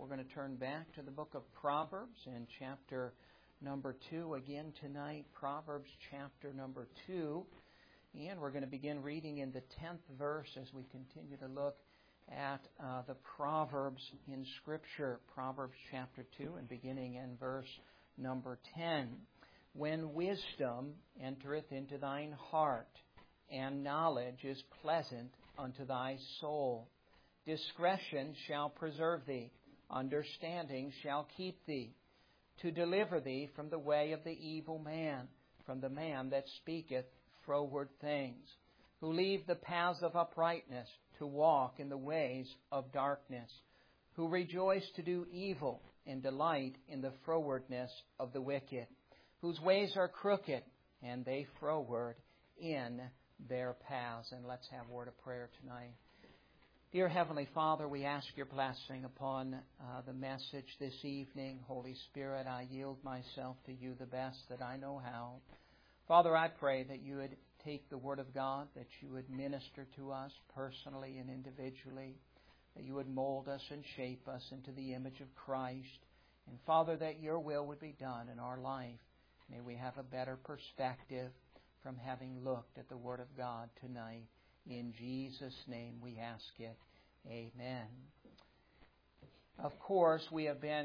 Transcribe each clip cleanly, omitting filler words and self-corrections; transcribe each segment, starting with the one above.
we're going to turn back to the book of Proverbs in chapter number 2 again tonight. Proverbs chapter number 2. And we're going to begin reading in the 10th verse as we continue to look at the Proverbs in Scripture. Proverbs chapter 2 and beginning in verse number 10. When wisdom entereth into thine heart, and knowledge is pleasant unto thy soul, discretion shall preserve thee, understanding shall keep thee, to deliver thee from the way of the evil man, from the man that speaketh froward things, who leave the paths of uprightness to walk in the ways of darkness, who rejoice to do evil and delight in the frowardness of the wicked, whose ways are crooked, and they froward in their paths. And let's have a word of prayer tonight. Dear Heavenly Father, we ask your blessing upon the message this evening. Holy Spirit, I yield myself to you the best that I know how. Father, I pray that you would take the Word of God, that you would minister to us personally and individually, that you would mold us and shape us into the image of Christ. And Father, that your will would be done in our life. May we have a better perspective from having looked at the Word of God tonight. In Jesus' name we ask it. Amen. Of course, we have been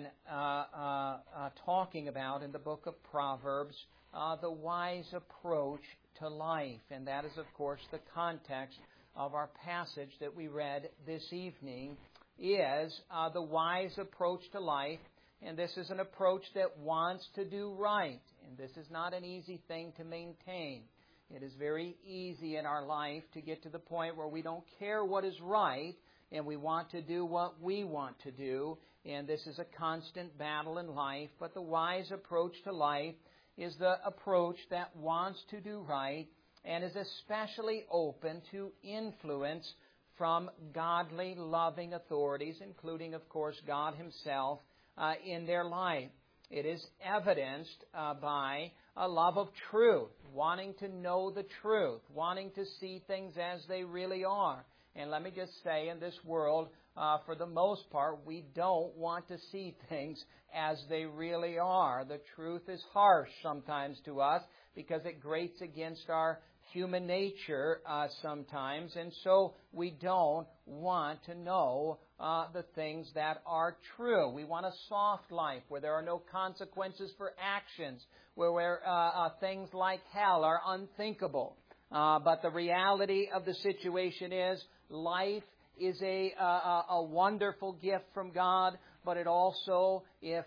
talking about in the book of Proverbs the wise approach to life. And that is, of course, the context of our passage that we read this evening, is the wise approach to life. And this is an approach that wants to do right. And this is not an easy thing to maintain. It is very easy in our life to get to the point where we don't care what is right and we want to do what we want to do. And this is a constant battle in life. But the wise approach to life is the approach that wants to do right and is especially open to influence from godly, loving authorities, including, of course, God Himself, in their life. It is evidenced by a love of truth, wanting to know the truth, wanting to see things as they really are. And let me just say, in this world, for the most part, we don't want to see things as they really are. The truth is harsh sometimes to us because it grates against our human nature sometimes, and so we don't want to know the things that are true. We want a soft life where there are no consequences for actions, where things like hell are unthinkable. But the reality of the situation is life is a wonderful gift from God, but it also, if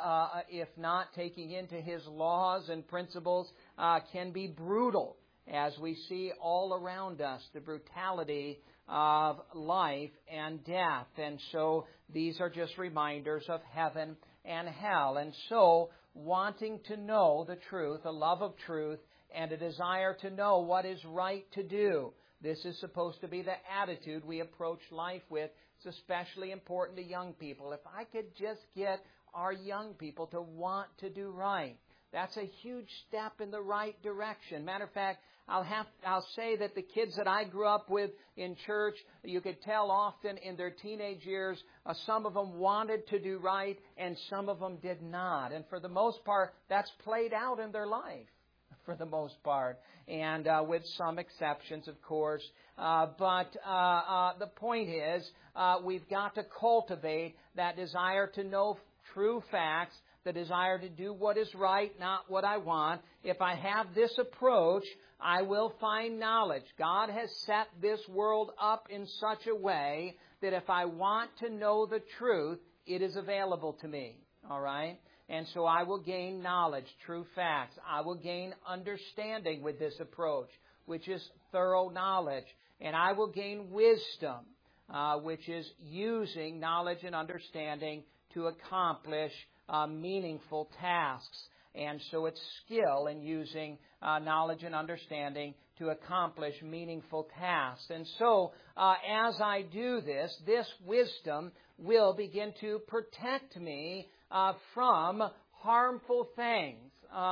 not taking into His laws and principles, can be brutal. As we see all around us, the brutality of life and death. And so these are just reminders of heaven and hell. And so wanting to know the truth, a love of truth, and a desire to know what is right to do. This is supposed to be the attitude we approach life with. It's especially important to young people. If I could just get our young people to want to do right, that's a huge step in the right direction. Matter of fact, I'll say that the kids that I grew up with in church, you could tell often in their teenage years, some of them wanted to do right and some of them did not. And for the most part, that's played out in their life, for the most part, and with some exceptions, of course. But the point is, we've got to cultivate that desire to know true facts, the desire to do what is right, not what I want. If I have this approach, I will find knowledge. God has set this world up in such a way that if I want to know the truth, it is available to me. All right? And so I will gain knowledge, true facts. I will gain understanding with this approach, which is thorough knowledge. And I will gain wisdom, which is using knowledge and understanding to accomplish meaningful tasks. And so it's skill in using knowledge and understanding to accomplish meaningful tasks. And so as I do this, this wisdom will begin to protect me from harmful things.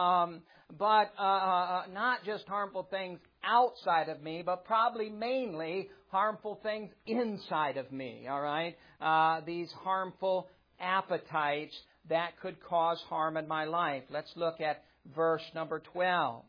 But not just harmful things outside of me, but probably mainly harmful things inside of me, all right? These harmful appetites that could cause harm in my life. Let's look at verse number 12.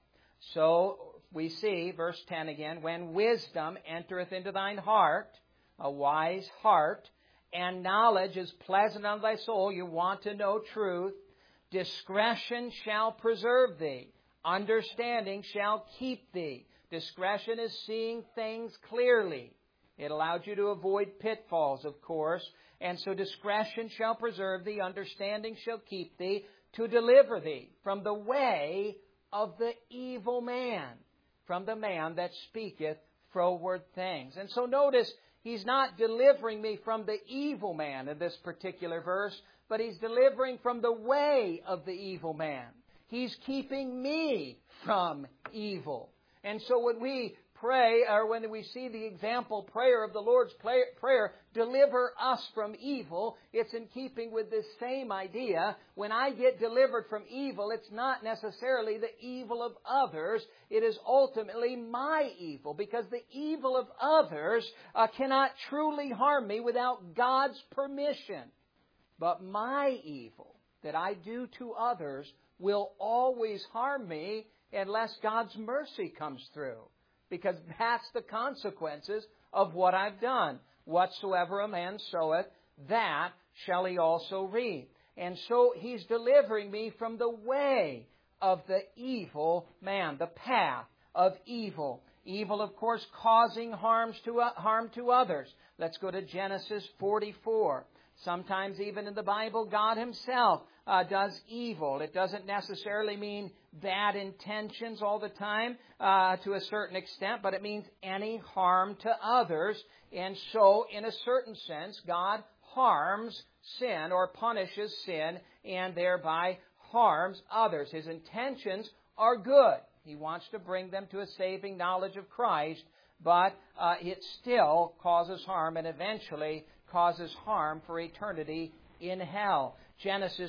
So we see, verse 10 again, when wisdom entereth into thine heart, a wise heart, and knowledge is pleasant unto thy soul, you want to know truth, discretion shall preserve thee, understanding shall keep thee. Discretion is seeing things clearly. It allows you to avoid pitfalls, of course. And so discretion shall preserve thee, understanding shall keep thee, to deliver thee from the way of the evil man, from the man that speaketh froward things. And so notice, he's not delivering me from the evil man in this particular verse, but he's delivering from the way of the evil man. He's keeping me from evil. And so when we pray, or when we see the example prayer of the Lord's Prayer, deliver us from evil, it's in keeping with this same idea. When I get delivered from evil, it's not necessarily the evil of others. It is ultimately my evil, because the evil of others cannot truly harm me without God's permission. But my evil that I do to others will always harm me unless God's mercy comes through. Because that's the consequences of what I've done. Whatsoever a man soweth, that shall he also reap. And so he's delivering me from the way of the evil man, the path of evil. Evil, of course, causing harm to others. Let's go to Genesis 44. Sometimes even in the Bible, God Himself does evil. It doesn't necessarily mean bad intentions all the time to a certain extent, but it means any harm to others. And so, in a certain sense, God harms sin or punishes sin and thereby harms others. His intentions are good. He wants to bring them to a saving knowledge of Christ, but it still causes harm and eventually causes harm for eternity in hell. Genesis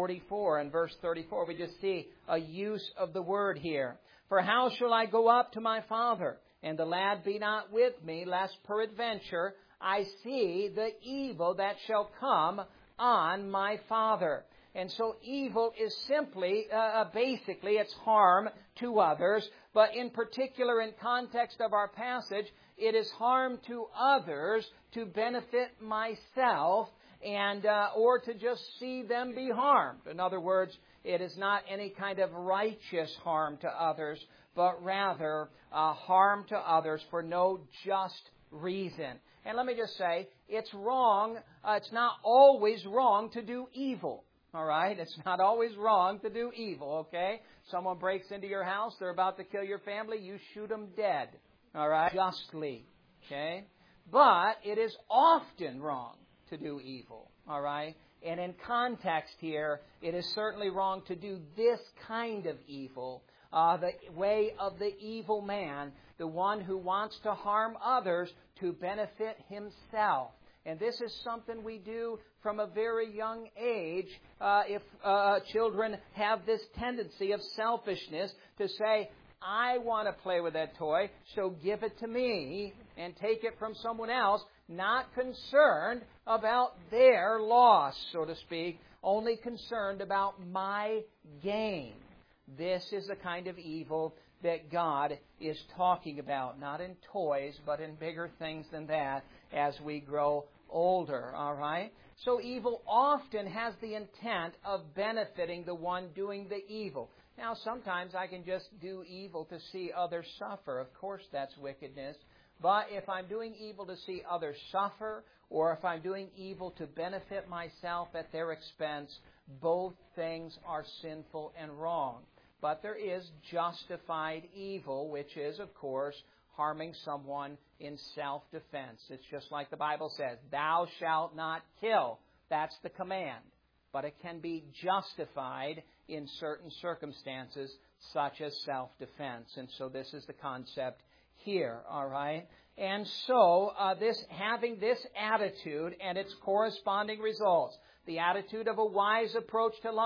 44 and verse 34, we just see a use of the word here. For how shall I go up to my father, and the lad be not with me, lest peradventure I see the evil that shall come on my father. And so evil is simply, basically, it's harm to others. But in particular, in context of our passage, it is harm to others to benefit myself and or to just see them be harmed. In other words, it is not any kind of righteous harm to others, but rather harm to others for no just reason. And let me just say, it's wrong. It's not always wrong to do evil. All right? It's not always wrong to do evil, okay? Someone breaks into your house, they're about to kill your family, you shoot them dead. All right? Justly, okay? But it is often wrong to do evil, all right? And in context here, it is certainly wrong to do this kind of evil, the way of the evil man, the one who wants to harm others to benefit himself. And this is something we do from a very young age if children have this tendency of selfishness to say, I want to play with that toy, so give it to me and take it from someone else, not concerned about their loss, so to speak, only concerned about my gain. This is the kind of evil that God is talking about, not in toys, but in bigger things than that as we grow older, all right? So evil often has the intent of benefiting the one doing the evil. Now, sometimes I can just do evil to see others suffer. Of course, that's wickedness. But if I'm doing evil to see others suffer, or if I'm doing evil to benefit myself at their expense, both things are sinful and wrong. But there is justified evil, which is, of course, harming someone in self-defense. It's just like the Bible says, thou shalt not kill. That's the command. But it can be justified in certain circumstances, such as self-defense. And so this is the concept here, all right? And so having this attitude and its corresponding results, the attitude of a wise approach to life,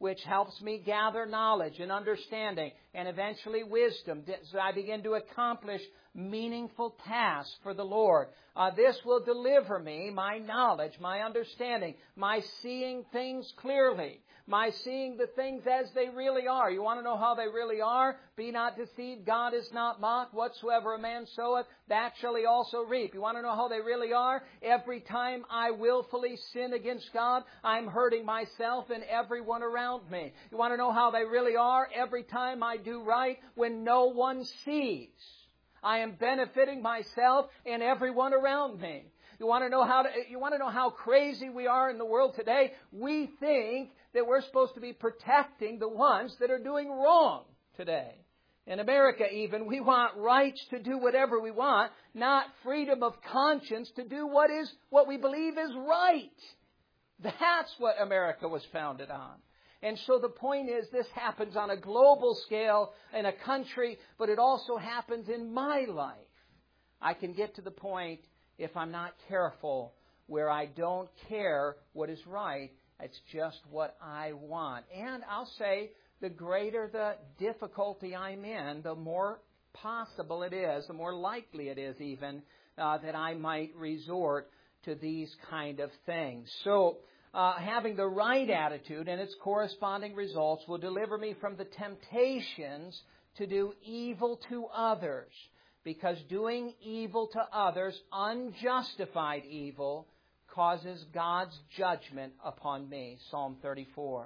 which helps me gather knowledge and understanding and eventually wisdom, so I begin to accomplish meaningful tasks for the Lord. This will deliver me my knowledge, my understanding, my seeing things clearly, my seeing the things as they really are. You want to know how they really are? Be not deceived, God is not mocked. Whatsoever a man soweth, that shall he also reap. You want to know how they really are? Every time I willfully sin against God, I'm hurting myself and everyone around me. You want to know how they really are? Every time I do right when no one sees, I am benefiting myself and everyone around me. You want to know how crazy we are in the world today? We think that we're supposed to be protecting the ones that are doing wrong today. In America even, we want rights to do whatever we want, not freedom of conscience to do what we believe is right. That's what America was founded on. And so the point is, this happens on a global scale in a country, but it also happens in my life. I can get to the point, if I'm not careful, where I don't care what is right. It's just what I want. And I'll say, the greater the difficulty I'm in, the more possible it is, the more likely it is even, that I might resort to these kind of things. So, having the right attitude and its corresponding results will deliver me from the temptations to do evil to others. Because doing evil to others, unjustified evil, causes God's judgment upon me. Psalm 34.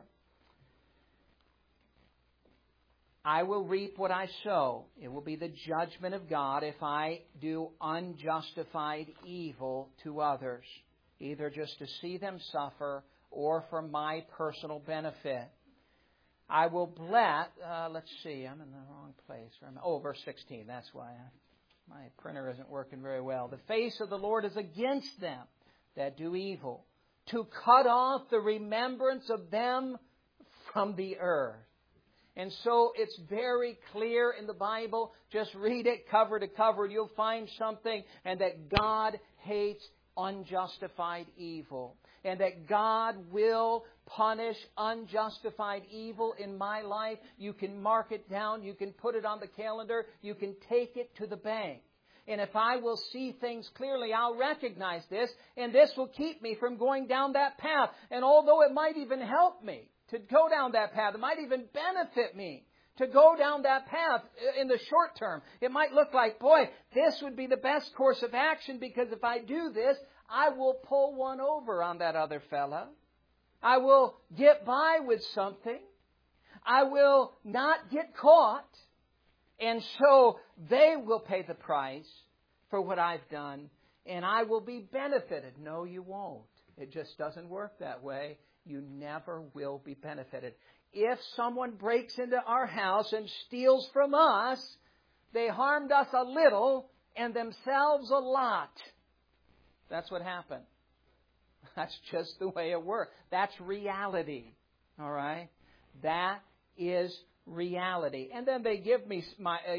I will reap what I sow. It will be the judgment of God if I do unjustified evil to others, either just to see them suffer or for my personal benefit. I will bless, let's see, I'm in the wrong place. Verse 16, that's why my printer isn't working very well. The face of the Lord is against them that do evil, to cut off the remembrance of them from the earth. And so it's very clear in the Bible. Just read it cover to cover. You'll find something, and that God hates unjustified evil. And that God will punish unjustified evil in my life. You can mark it down. You can put it on the calendar. You can take it to the bank. And if I will see things clearly, I'll recognize this. And this will keep me from going down that path. And although it might even help me to go down that path, it might even benefit me to go down that path in the short term. It might look like, boy, this would be the best course of action, because if I do this, I will pull one over on that other fella. I will get by with something. I will not get caught. And so they will pay the price for what I've done, and I will be benefited. No, you won't. It just doesn't work that way. You never will be benefited. If someone breaks into our house and steals from us, they harmed us a little and themselves a lot. That's what happened. That's just the way it works. That's reality. All right? That is reality. And then they give me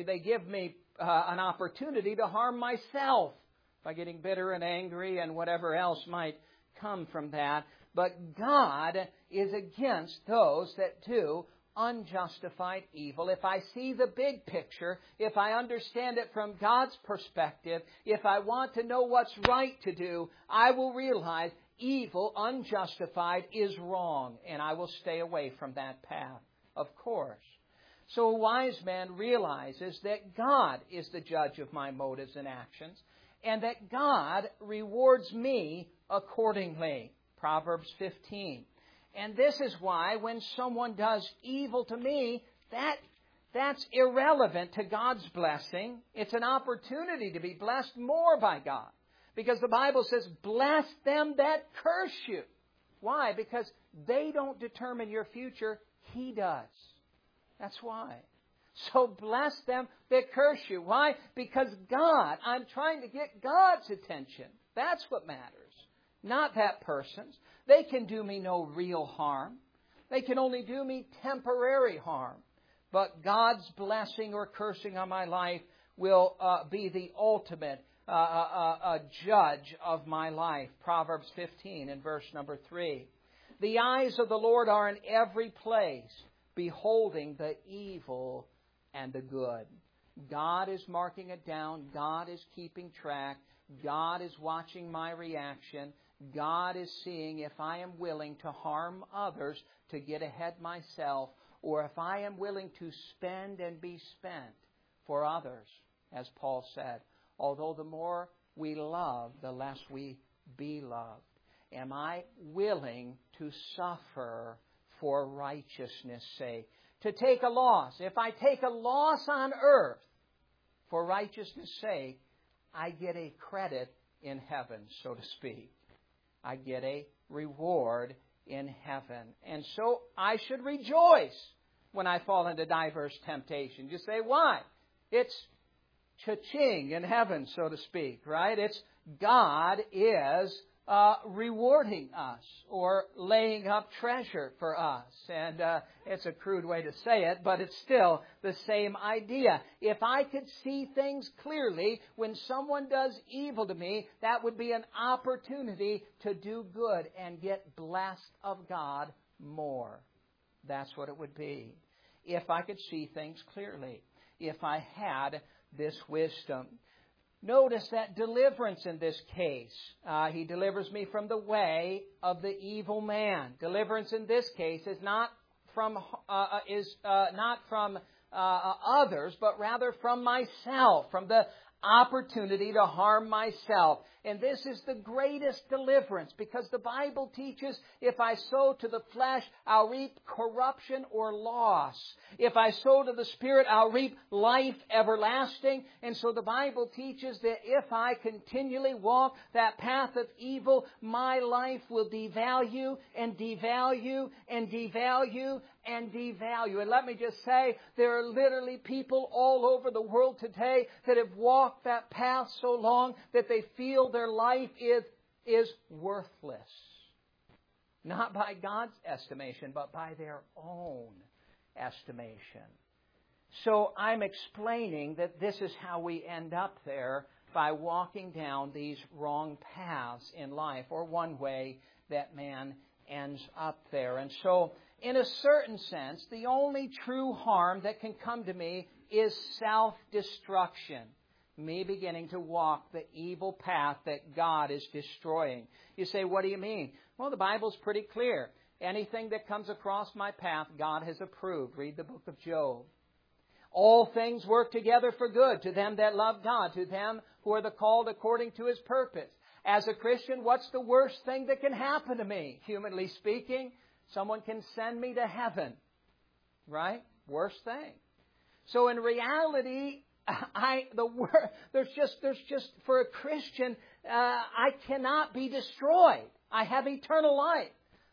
an opportunity to harm myself by getting bitter and angry and whatever else might come from that. But God is against those that do unjustified evil. If I see the big picture, if I understand it from God's perspective, if I want to know what's right to do, I will realize evil, unjustified, is wrong, and I will stay away from that path, of course. So a wise man realizes that God is the judge of my motives and actions, and that God rewards me accordingly. Proverbs 15. And this is why when someone does evil to me, that's irrelevant to God's blessing. It's an opportunity to be blessed more by God. Because the Bible says, bless them that curse you. Why? Because they don't determine your future. He does. That's why. So bless them that curse you. Why? Because God, I'm trying to get God's attention. That's what matters. Not that person's. They can do me no real harm. They can only do me temporary harm. But God's blessing or cursing on my life will be the ultimate judge of my life. Proverbs 15 and verse number 3. The eyes of the Lord are in every place, beholding the evil and the good. God is marking it down. God is keeping track. God is watching my reaction. God is seeing if I am willing to harm others to get ahead myself, or if I am willing to spend and be spent for others, as Paul said. Although the more we love, the less we be loved. Am I willing to suffer for righteousness' sake? To take a loss. If I take a loss on earth for righteousness' sake, I get a credit in heaven, so to speak. I get a reward in heaven. And so I should rejoice when I fall into diverse temptations. You say, why? It's cha-ching in heaven, so to speak, right? It's God is rewarding us or laying up treasure for us. And it's a crude way to say it, but it's still the same idea. If I could see things clearly when someone does evil to me, that would be an opportunity to do good and get blessed of God more. That's what it would be. If I could see things clearly. If I had this wisdom. Notice that deliverance in this case. He delivers me from the way of the evil man. Deliverance in this case is not from others, but rather from myself, from the opportunity to harm myself. And this is the greatest deliverance, because the Bible teaches if I sow to the flesh, I'll reap corruption or loss. If I sow to the Spirit, I'll reap life everlasting. And so the Bible teaches that if I continually walk that path of evil, my life will devalue and devalue and devalue and devalue. And let me just say, there are literally people all over the world today that have walked that path so long that they feel their life is worthless. Not by God's estimation, but by their own estimation. So I'm explaining that this is how we end up there, by walking down these wrong paths in life, or one way that man ends up there. And so, in a certain sense, the only true harm that can come to me is self-destruction. Me beginning to walk the evil path that God is destroying. You say, what do you mean? Well, the Bible's pretty clear. Anything that comes across my path, God has approved. Read the book of Job. All things work together for good to them that love God, to them who are the called according to His purpose. As a Christian, what's the worst thing that can happen to me? Humanly speaking, someone can send me to heaven. Right? Worst thing. So in reality, there's just for a Christian, I cannot be destroyed. I have eternal life.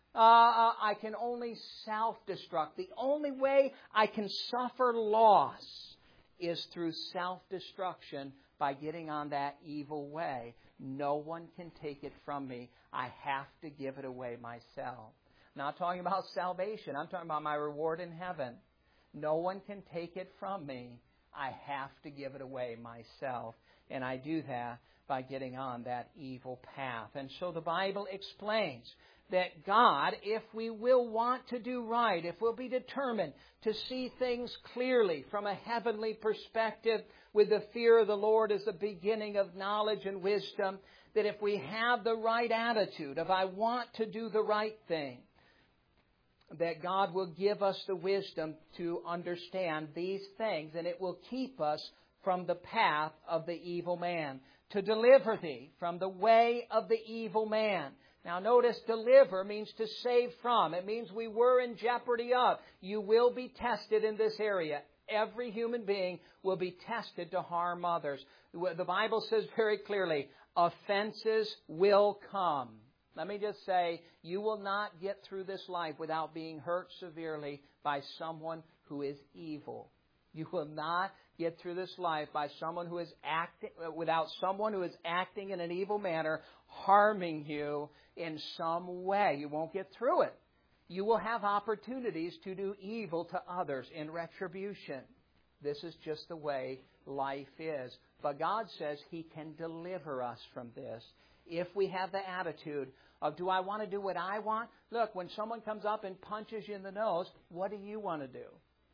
I can only self-destruct. The only way I can suffer loss is through self-destruction, by getting on that evil way. No one can take it from me. I have to give it away myself. I'm not talking about salvation. I'm talking about my reward in heaven. No one can take it from me. I have to give it away myself. And I do that by getting on that evil path. And so the Bible explains that God, if we will want to do right, if we'll be determined to see things clearly from a heavenly perspective, with the fear of the Lord as the beginning of knowledge and wisdom, that if we have the right attitude of I want to do the right thing, that God will give us the wisdom to understand these things, and it will keep us from the path of the evil man. To deliver thee from the way of the evil man. Now notice, deliver means to save from. It means we were in jeopardy of. You will be tested in this area. Every human being will be tested to harm others. The Bible says very clearly, offenses will come. Let me just say, you will not get through this life without being hurt severely by someone who is evil. You will not get through this life by someone who is without someone who is acting in an evil manner, harming you in some way. You won't get through it. You will have opportunities to do evil to others in retribution. This is just the way life is. But God says He can deliver us from this if we have the attitude of do I want to do what I want? Look, when someone comes up and punches you in the nose, what do you want to do?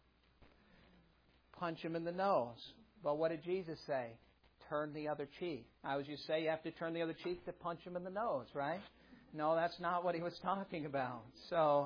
Punch him in the nose. But what did Jesus say? Turn the other cheek. I was just say you have to turn the other cheek to punch him in the nose, right? No, that's not what he was talking about. So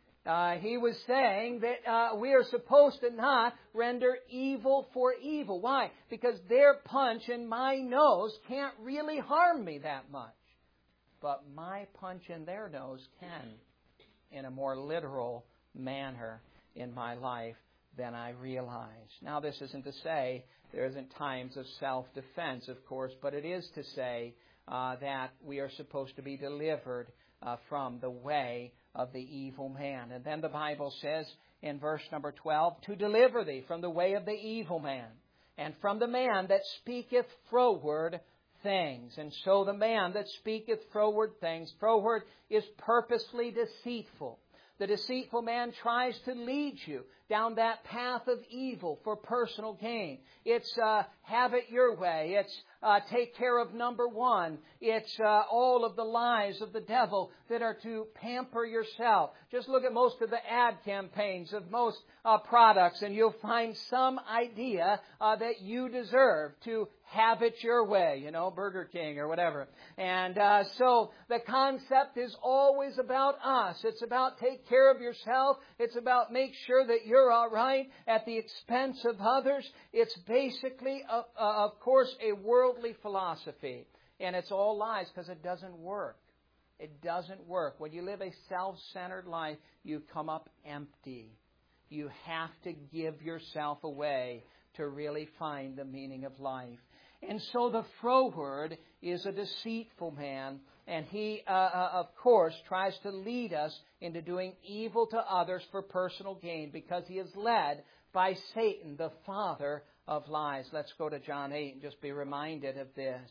he was saying that we are supposed to not render evil for evil. Why? Because their punch in my nose can't really harm me that much. But my punch in their nose can, in a more literal manner in my life than I realize. Now, this isn't to say there isn't times of self-defense, of course, but it is to say that we are supposed to be delivered from the way of the evil man. And then the Bible says in verse number 12, to deliver thee from the way of the evil man, and from the man that speaketh froward things. And so the man that speaketh froward things, froward is purposely deceitful. The deceitful man tries to lead you down that path of evil for personal gain. It's have it your way. It's take care of number one. It's all of the lies of the devil that are to pamper yourself. Just look at most of the ad campaigns of most products, and you'll find some idea that you deserve to have it your way, Burger King or whatever. And so the concept is always about us. It's about take care of yourself. It's about make sure that you're all right at the expense of others. It's basically, of course, a worldly philosophy. And it's all lies because it doesn't work. It doesn't work. When you live a self-centered life, you come up empty. You have to give yourself away to really find the meaning of life. And so the froward is a deceitful man, and he, of course, tries to lead us into doing evil to others for personal gain because he is led by Satan, the father of lies. Let's go to John 8 and just be reminded of this.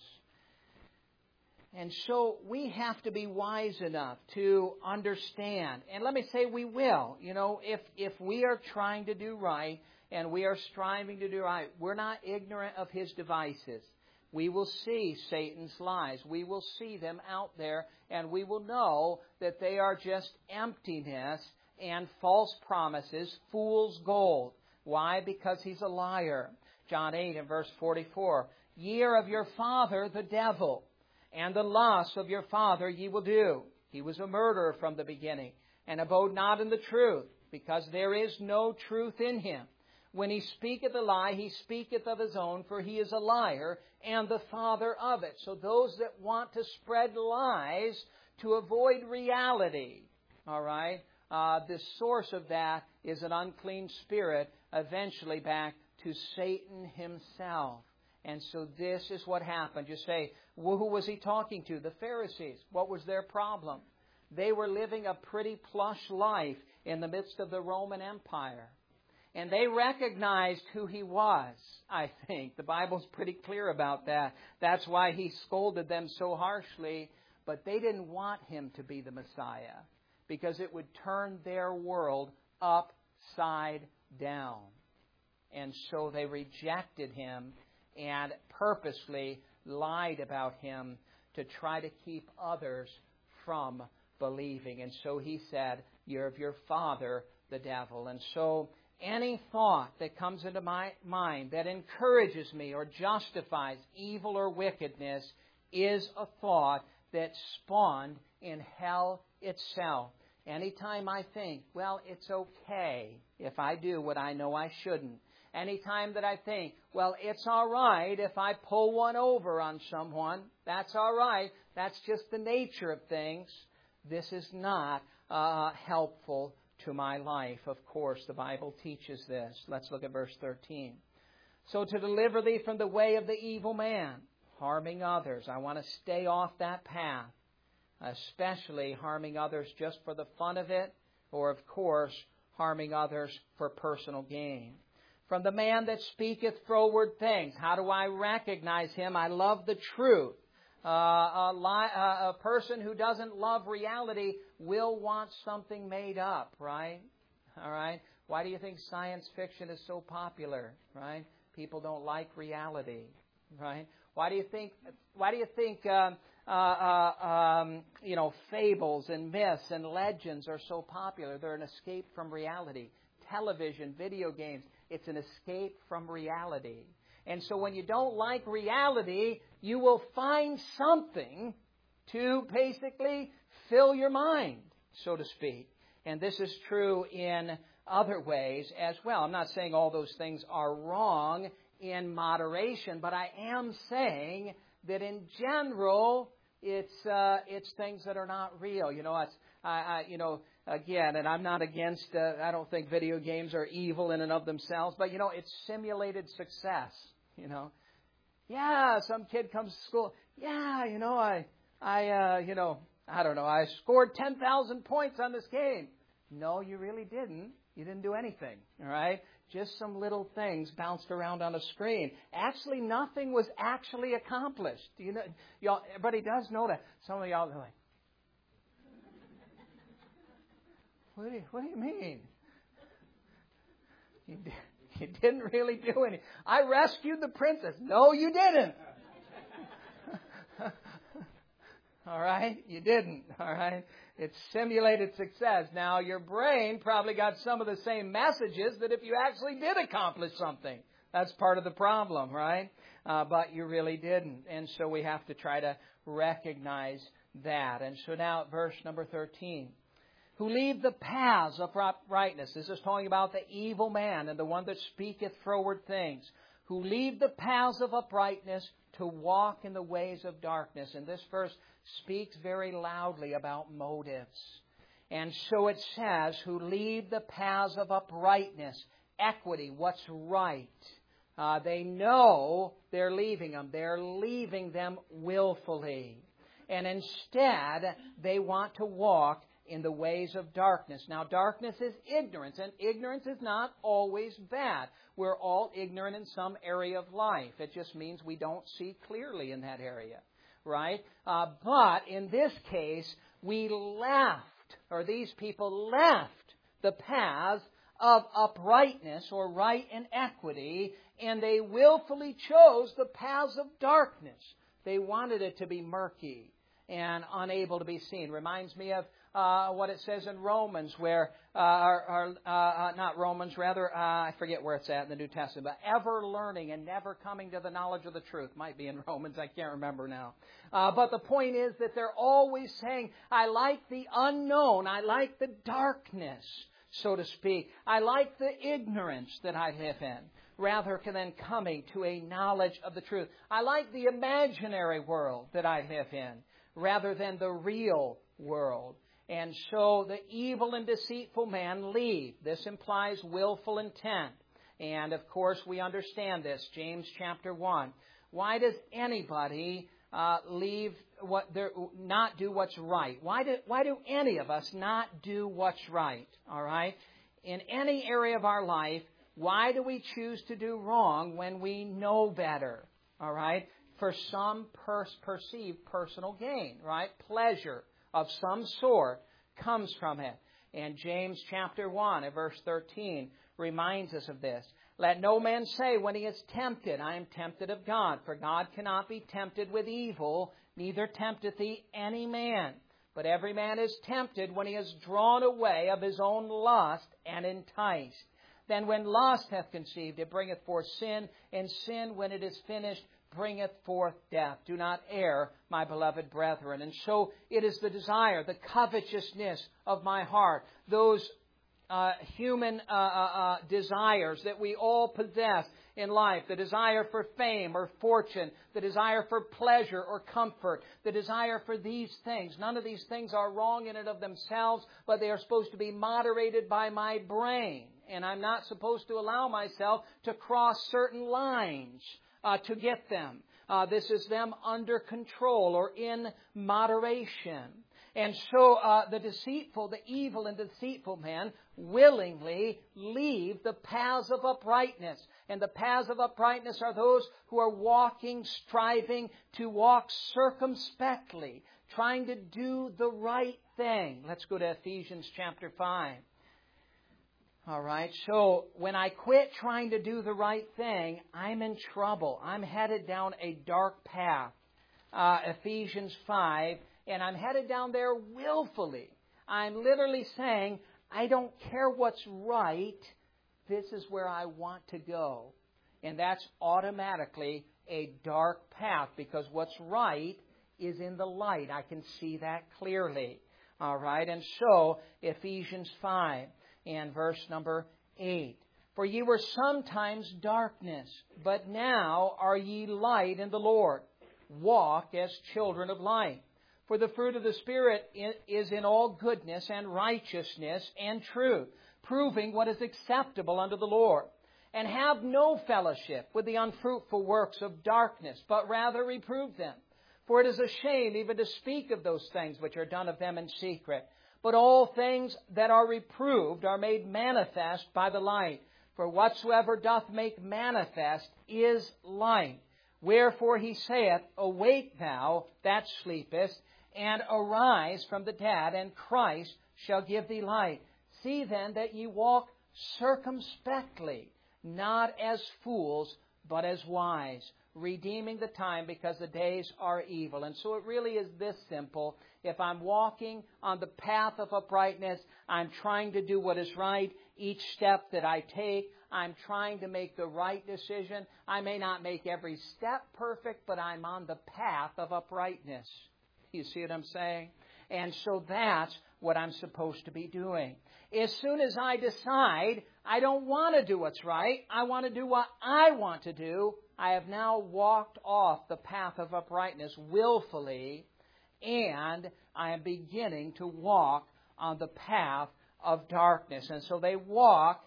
And so we have to be wise enough to understand. And let me say we will. If we are trying to do right, and we are striving to do right, we're not ignorant of his devices. We will see Satan's lies. We will see them out there, and we will know that they are just emptiness and false promises, fool's gold. Why? Because he's a liar. John 8 and verse 44, ye are of your father the devil, and the lusts of your father ye will do. He was a murderer from the beginning, and abode not in the truth, because there is no truth in him. When he speaketh a lie, he speaketh of his own, for he is a liar and the father of it. So those that want to spread lies to avoid reality, all right, the source of that is an unclean spirit, eventually back to Satan himself. And so this is what happened. You say, well, who was he talking to? The Pharisees. What was their problem? They were living a pretty plush life in the midst of the Roman Empire. And they recognized who he was, I think. The Bible's pretty clear about that. That's why he scolded them so harshly. But they didn't want him to be the Messiah, because it would turn their world upside down. And so they rejected him and purposely lied about him to try to keep others from believing. And so he said, you're of your father, the devil. And so any thought that comes into my mind that encourages me or justifies evil or wickedness is a thought that spawned in hell itself. Anytime I think, well, it's okay if I do what I know I shouldn't. Anytime that I think, well, it's all right if I pull one over on someone, that's all right. That's just the nature of things. This is not helpful to my life. Of course, the Bible teaches this. Let's look at verse 13. So to deliver thee from the way of the evil man, harming others. I want to stay off that path, especially harming others just for the fun of it, or, of course, harming others for personal gain. From the man that speaketh froward things. How do I recognize him? I love the truth. A person who doesn't love reality will want something made up, right? All right. Why do you think science fiction is so popular, right? People don't like reality, right? Why do you think fables and myths and legends are so popular. They're an escape from reality. Television, video games, it's an escape from reality. And so when you don't like reality, you will find something to basically fill your mind, so to speak. And this is true in other ways as well. I'm not saying all those things are wrong in moderation, but I am saying that in general, it's things that are not real. Again, and I'm not against. I don't think video games are evil in and of themselves, but it's simulated success. Some kid comes to school. I don't know. I scored 10,000 points on this game. No, you really didn't. You didn't do anything. All right. Just some little things bounced around on a screen. Actually, nothing was actually accomplished. Y'all, everybody does know that. Some of y'all are like, what do you mean? You didn't really do anything. I rescued the princess. No, you didn't. All right? You didn't. All right? It's simulated success. Now, your brain probably got some of the same messages that if you actually did accomplish something. That's part of the problem, right? But you really didn't. And so we have to try to recognize that. And so now at verse number 13. Who leave the paths of uprightness. This is talking about the evil man and the one that speaketh froward things. Who leave the paths of uprightness to walk in the ways of darkness. And this verse speaks very loudly about motives. And so it says, who leave the paths of uprightness, equity, what's right. They know they're leaving them. They're leaving them willfully. And instead, they want to walk in the ways of darkness. Now, darkness is ignorance, and ignorance is not always bad. We're all ignorant in some area of life. It just means we don't see clearly in that area, right? But in this case, these people left the paths of uprightness or right and equity, and they willfully chose the paths of darkness. They wanted it to be murky and unable to be seen. Reminds me of what it says in Romans, where, not Romans, rather, I forget where it's at in the New Testament, but ever learning and never coming to the knowledge of the truth. Might be in Romans, I can't remember now. But the point is that they're always saying, I like the unknown, I like the darkness, so to speak. I like the ignorance that I live in, rather than coming to a knowledge of the truth. I like the imaginary world that I live in, rather than the real world. And so the evil and deceitful man leave. This implies willful intent. And of course we understand this. James chapter 1. Why does anybody not do what's right? Why do any of us not do what's right? All right? In any area of our life, why do we choose to do wrong when we know better? All right? For some perceived personal gain, right? Pleasure of some sort comes from it. And James chapter 1 and verse 13 reminds us of this. Let no man say when he is tempted, I am tempted of God. For God cannot be tempted with evil, neither tempteth he any man. But every man is tempted when he is drawn away of his own lust and enticed. Then when lust hath conceived, it bringeth forth sin, and sin, when it is finished, bringeth forth death. Do not err, my beloved brethren. And so it is the desire, the covetousness of my heart, those human desires that we all possess in life, the desire for fame or fortune, the desire for pleasure or comfort, the desire for these things. None of these things are wrong in and of themselves, but they are supposed to be moderated by my brain. And I'm not supposed to allow myself to cross certain lines to get them. This is them under control or in moderation. And so the evil and deceitful man willingly leave the paths of uprightness. And the paths of uprightness are those who are striving to walk circumspectly, trying to do the right thing. Let's go to Ephesians chapter 5. All right, so when I quit trying to do the right thing, I'm in trouble. I'm headed down a dark path. Ephesians 5, and I'm headed down there willfully. I'm literally saying, I don't care what's right. This is where I want to go. And that's automatically a dark path, because what's right is in the light. I can see that clearly. All right, and so Ephesians 5 and verse number 8. For ye were sometimes darkness, but now are ye light in the Lord. Walk as children of light. For the fruit of the Spirit is in all goodness and righteousness and truth, proving what is acceptable unto the Lord. And have no fellowship with the unfruitful works of darkness, but rather reprove them. For it is a shame even to speak of those things which are done of them in secret. But all things that are reproved are made manifest by the light. For whatsoever doth make manifest is light. Wherefore he saith, Awake thou that sleepest, and arise from the dead, and Christ shall give thee light. See then that ye walk circumspectly, not as fools, but as wise, redeeming the time, because the days are evil. And so it really is this simple. If I'm walking on the path of uprightness, I'm trying to do what is right. Each step that I take, I'm trying to make the right decision. I may not make every step perfect, but I'm on the path of uprightness. You see what I'm saying? And so that's what I'm supposed to be doing. As soon as I decide I don't want to do what's right, I want to do what I want to do, I have now walked off the path of uprightness willfully, and I am beginning to walk on the path of darkness. And so they walk,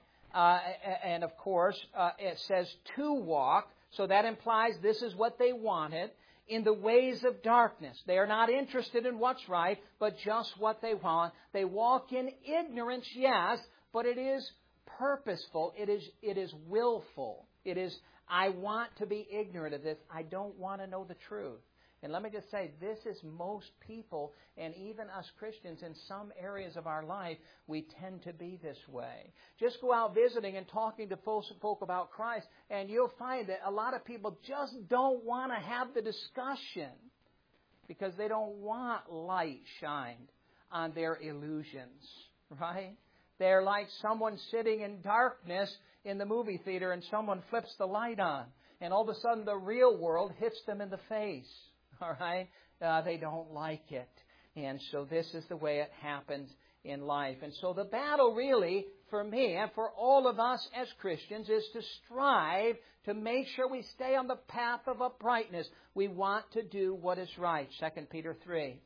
and of course, it says to walk, so that implies this is what they wanted, in the ways of darkness. They are not interested in what's right, but just what they want. They walk in ignorance, yes, but it is purposeful. It is willful. It is, I want to be ignorant of this. I don't want to know the truth. And let me just say, this is most people, and even us Christians in some areas of our life, we tend to be this way. Just go out visiting and talking to folk about Christ, and you'll find that a lot of people just don't want to have the discussion because they don't want light shined on their illusions, right? They're like someone sitting in darkness in the movie theater and someone flips the light on, and all of a sudden the real world hits them in the face. All right? They don't like it. And so this is the way it happens in life. And so the battle really, for me and for all of us as Christians, is to strive to make sure we stay on the path of uprightness. We want to do what is right. 2 Peter 3.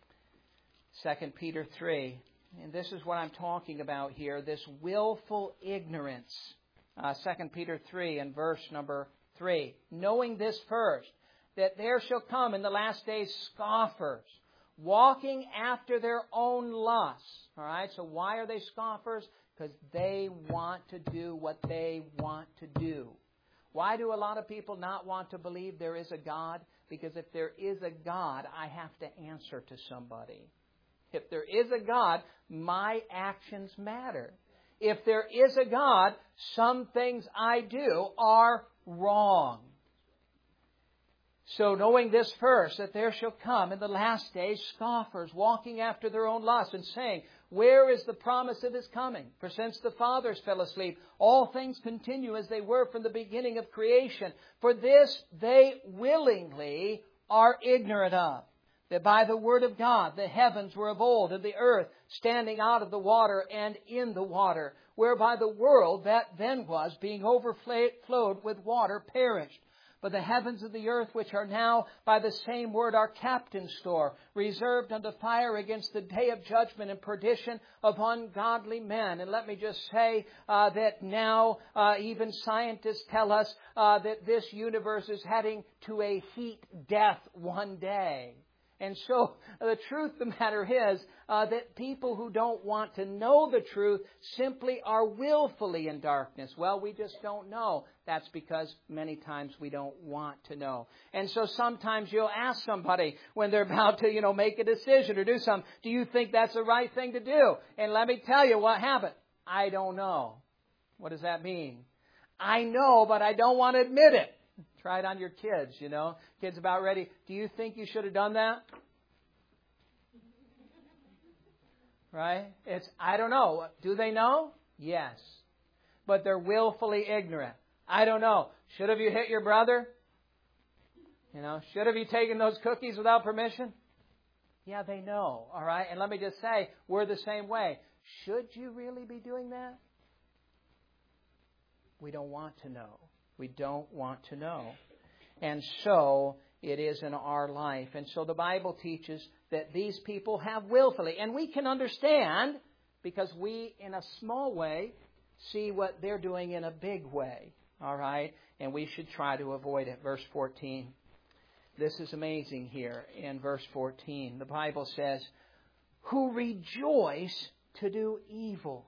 2 Peter 3. And this is what I'm talking about here, this willful ignorance. 2 Peter 3 and verse number 3. Knowing this first, that there shall come in the last days scoffers, walking after their own lusts. All right, so why are they scoffers? Because they want to do what they want to do. Why do a lot of people not want to believe there is a God? Because if there is a God, I have to answer to somebody. If there is a God, my actions matter. If there is a God, some things I do are wrong. So knowing this first, that there shall come in the last days scoffers, walking after their own lusts, and saying, Where is the promise of His coming? For since the fathers fell asleep, all things continue as they were from the beginning of creation. For this they willingly are ignorant of, that by the word of God the heavens were of old, and the earth standing out of the water and in the water, whereby the world that then was, being overflowed with water, perished. But the heavens of the earth, which are now by the same word, are kept in store, reserved unto fire against the day of judgment and perdition of ungodly men. And let me just say that now even scientists tell us that this universe is heading to a heat death one day. And so the truth of the matter is that people who don't want to know the truth simply are willfully in darkness. Well, we just don't know. That's because many times we don't want to know. And so sometimes you'll ask somebody when they're about to, make a decision or do something, do you think that's the right thing to do? And let me tell you what happened. I don't know. What does that mean? I know, but I don't want to admit it. Try it on your kids, Kids about ready. Do you think you should have done that? Right? I don't know. Do they know? Yes. But they're willfully ignorant. I don't know. Should have you hit your brother? Should have you taken those cookies without permission? Yeah, they know. All right? And let me just say, we're the same way. Should you really be doing that? We don't want to know. We don't want to know. And so it is in our life. And so the Bible teaches that these people have willfully. And we can understand because we, in a small way, see what they're doing in a big way. All right? And we should try to avoid it. Verse 14. This is amazing here in verse 14. The Bible says, who rejoice to do evil.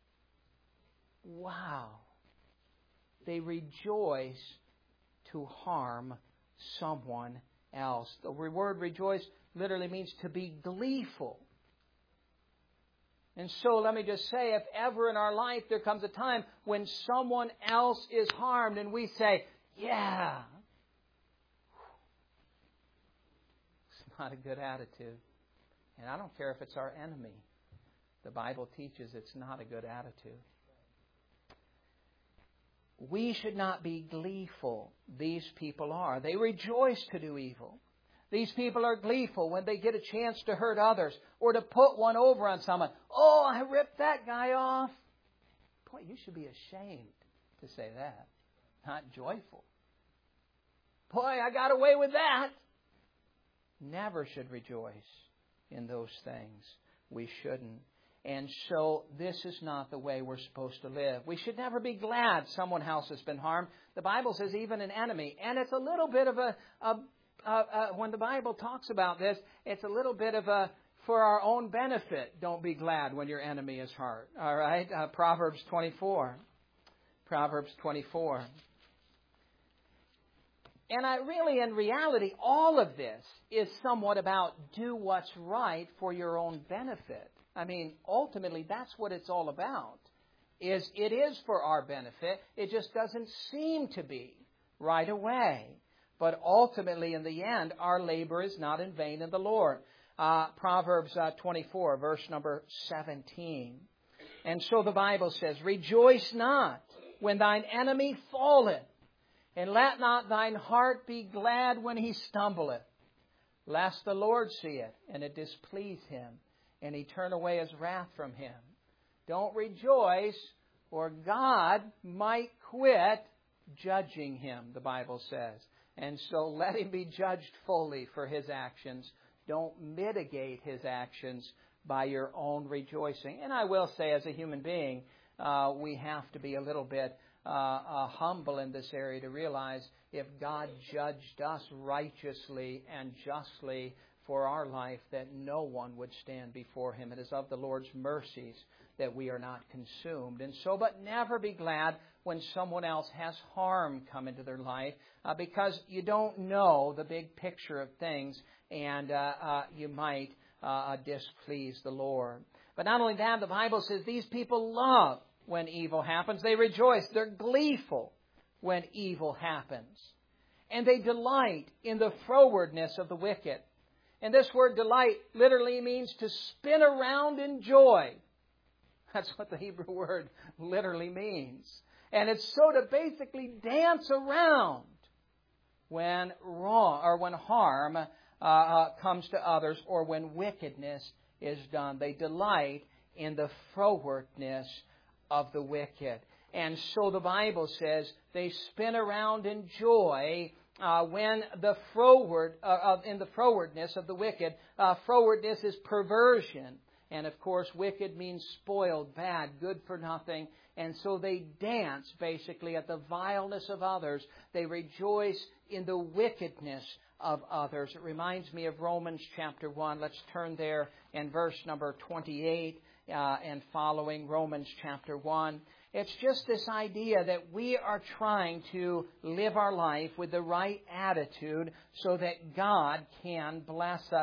Wow. They rejoice to harm someone else. The word rejoice literally means to be gleeful. And so let me just say, if ever in our life there comes a time when someone else is harmed and we say, yeah, it's not a good attitude. And I don't care if it's our enemy. The Bible teaches it's not a good attitude. We should not be gleeful. These people are. They rejoice to do evil. These people are gleeful when they get a chance to hurt others or to put one over on someone. Oh, I ripped that guy off. Boy, you should be ashamed to say that. Not joyful. Boy, I got away with that. Never should rejoice in those things. We shouldn't. And so this is not the way we're supposed to live. We should never be glad someone else has been harmed. The Bible says even an enemy. And it's a little bit of when the Bible talks about this, it's a little bit of a, for our own benefit, don't be glad when your enemy is hurt. All right? Proverbs 24. Proverbs 24. And in reality, all of this is somewhat about do what's right for your own benefit. I mean, ultimately, that's what it's all about. It is for our benefit. It just doesn't seem to be right away. But ultimately, in the end, our labor is not in vain in the Lord. Proverbs 24, verse number 17. And so the Bible says, rejoice not when thine enemy falleth, and let not thine heart be glad when he stumbleth, lest the Lord see it, and it displease him, and he turn away his wrath from him. Don't rejoice, or God might quit judging him, the Bible says. And so let him be judged fully for his actions. Don't mitigate his actions by your own rejoicing. And I will say, as a human being, we have to be a little bit humble in this area to realize if God judged us righteously and justly for our life, that no one would stand before him. It is of the Lord's mercies that we are not consumed. And so, but never be glad when someone else has harm come into their life, because you don't know the big picture of things, and you might displease the Lord. But not only that, the Bible says these people love when evil happens. They rejoice. They're gleeful when evil happens. And they delight in the frowardness of the wicked. And this word delight literally means to spin around in joy. That's what the Hebrew word literally means. And it's so to basically dance around when wrong or when harm comes to others or when wickedness is done. They delight in the frowardness of the wicked. And so the Bible says they spin around in joy when the in the frowardness of the wicked. Frowardness is perversion. And of course, wicked means spoiled, bad, good for nothing. And so they dance basically at the vileness of others. They rejoice in the wickedness of others. It reminds me of Romans chapter 1. Let's turn there in verse number 28 and following, Romans chapter 1. It's just this idea that we are trying to live our life with the right attitude so that God can bless us.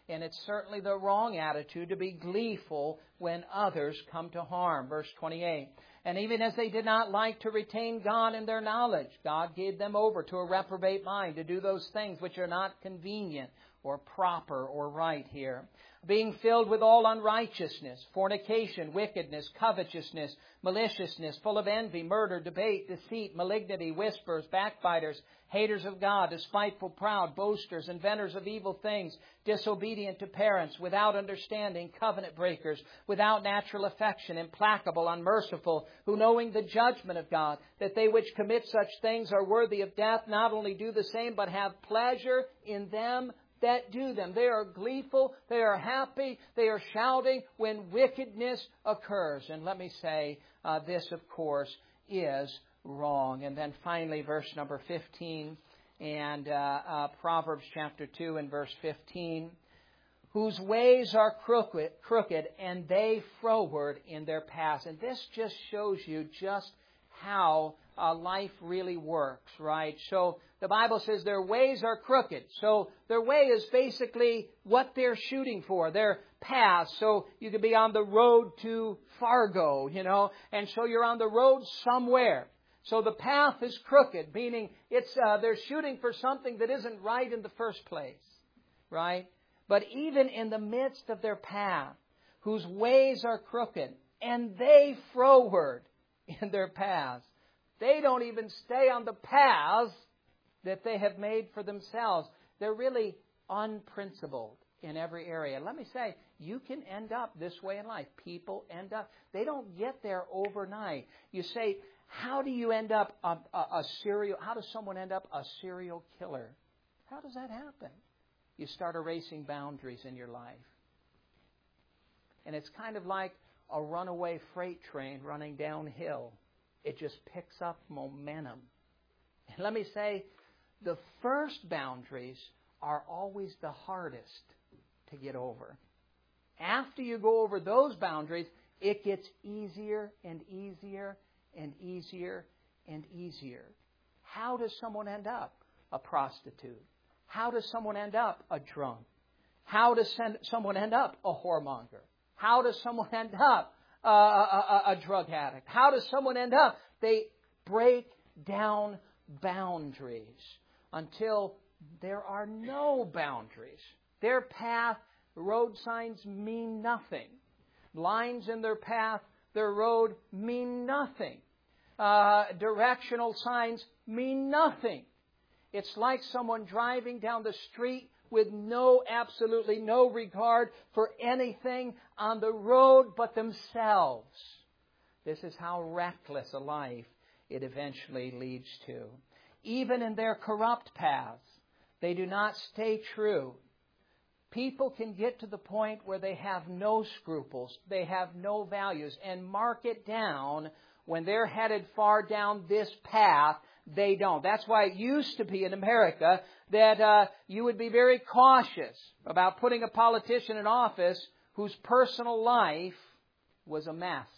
And it's certainly the wrong attitude to be gleeful when others come to harm. Verse 28. And even as they did not like to retain God in their knowledge, God gave them over to a reprobate mind to do those things which are not convenient or proper or right here. Being filled with all unrighteousness, fornication, wickedness, covetousness, maliciousness, full of envy, murder, debate, deceit, malignity, whisperers, backbiters, haters of God, despiteful, proud, boasters, inventors of evil things, disobedient to parents, without understanding, covenant breakers, without natural affection, implacable, unmerciful, who knowing the judgment of God, that they which commit such things are worthy of death, not only do the same, but have pleasure in them that do them. They are gleeful, they are happy, they are shouting when wickedness occurs. And let me say, this, of course, is wrong. And then finally, verse number 15, and Proverbs chapter 2 and verse 15, whose ways are crooked, and they froward in their paths. And this just shows you just how life really works, right? So the Bible says their ways are crooked. So their way is basically what they're shooting for, their path. So you could be on the road to Fargo, and so you're on the road somewhere. So the path is crooked, meaning they're shooting for something that isn't right in the first place, right? But even in the midst of their path, whose ways are crooked, and they froward in their paths. They don't even stay on the paths that they have made for themselves. They're really unprincipled in every area. Let me say, you can end up this way in life. People end up, they don't get there overnight. You say, how do you end up how does someone end up a serial killer? How does that happen? You start erasing boundaries in your life. And it's kind of like a runaway freight train running downhill. It just picks up momentum. And let me say, the first boundaries are always the hardest to get over. After you go over those boundaries, it gets easier and easier and easier and easier. How does someone end up a prostitute? How does someone end up a drunk? How does someone end up a whoremonger? How does someone end up a drug addict? How does someone end up? They break down boundaries until there are no boundaries. Their path, road signs mean nothing. Lines in their path, their road mean nothing. Directional signs mean nothing. It's like someone driving down the street with absolutely no regard for anything on the road but themselves. This is how reckless a life it eventually leads to. Even in their corrupt paths, they do not stay true. People can get to the point where they have no scruples, they have no values, and mark it down when they're headed far down this path. They don't. That's why it used to be in America that you would be very cautious about putting a politician in office whose personal life was a mess,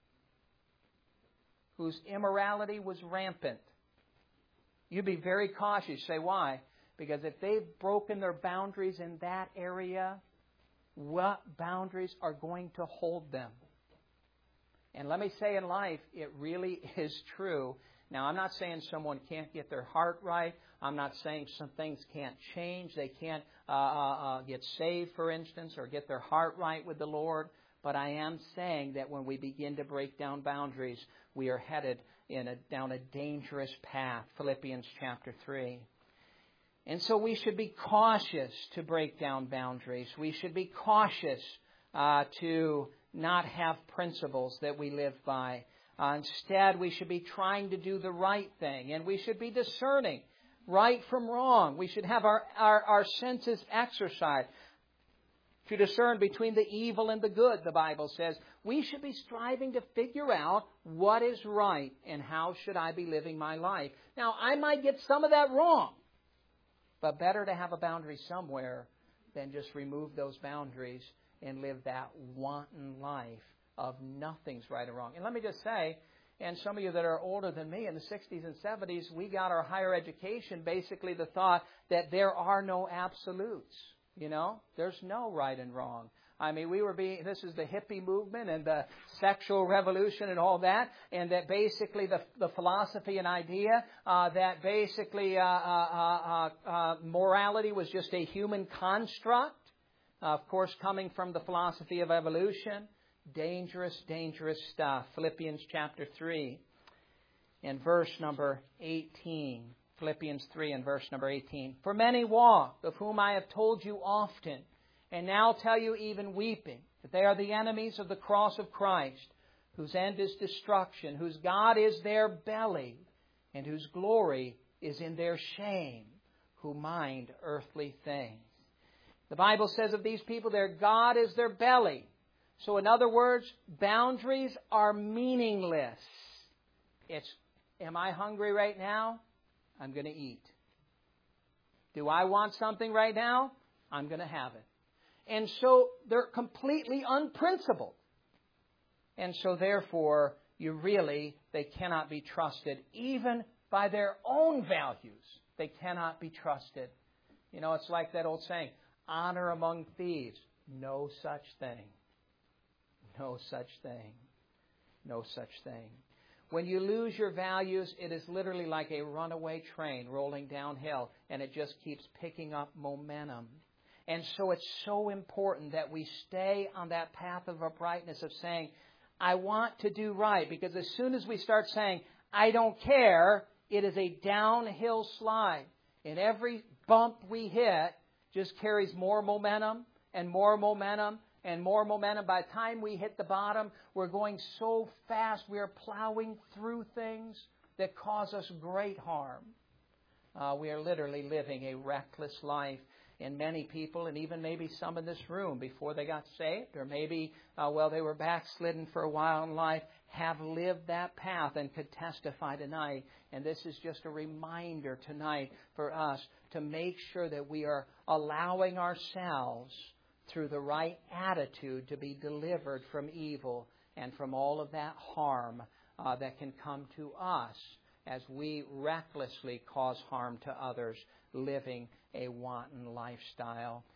whose immorality was rampant. You'd be very cautious. Say, why? Because if they've broken their boundaries in that area, what boundaries are going to hold them? And let me say in life, it really is true. Now, I'm not saying someone can't get their heart right. I'm not saying some things can't change. They can't get saved, for instance, or get their heart right with the Lord. But I am saying that when we begin to break down boundaries, we are headed down a dangerous path. Philippians chapter 3. And so we should be cautious to break down boundaries. We should be cautious to not have principles that we live by. Instead, we should be trying to do the right thing, and we should be discerning right from wrong. We should have our senses exercised to discern between the evil and the good, the Bible says. We should be striving to figure out what is right and how should I be living my life. Now, I might get some of that wrong, but better to have a boundary somewhere than just remove those boundaries and live that wanton life of nothing's right or wrong. And let me just say, and some of you that are older than me, in the 60s and 70s, we got our higher education basically the thought that there are no absolutes. You know, there's no right and wrong. I mean, this is the hippie movement and the sexual revolution and all that, and that basically the philosophy and idea that basically morality was just a human construct, of course, coming from the philosophy of evolution. Dangerous, dangerous stuff. Philippians chapter 3 and verse number 18. Philippians 3 and verse number 18. For many walk, of whom I have told you often, and now tell you even weeping, that they are the enemies of the cross of Christ, whose end is destruction, whose God is their belly, and whose glory is in their shame, who mind earthly things. The Bible says of these people, their God is their belly. So in other words, boundaries are meaningless. Am I hungry right now? I'm going to eat. Do I want something right now? I'm going to have it. And so they're completely unprincipled. And so therefore, they cannot be trusted. Even by their own values, they cannot be trusted. You know, it's like that old saying, honor among thieves. No such thing. No such thing. No such thing. When you lose your values, it is literally like a runaway train rolling downhill, and it just keeps picking up momentum. And so it's so important that we stay on that path of uprightness of saying, I want to do right. Because as soon as we start saying, I don't care, it is a downhill slide. And every bump we hit just carries more momentum and more momentum and more momentum. By the time we hit the bottom, we're going so fast. We are plowing through things that cause us great harm. We are literally living a reckless life. And many people, and even maybe some in this room before they got saved, or maybe, they were backslidden for a while in life, have lived that path and could testify tonight. And this is just a reminder tonight for us to make sure that we are allowing ourselves, through the right attitude, to be delivered from evil and from all of that harm that can come to us as we recklessly cause harm to others, living a wanton lifestyle.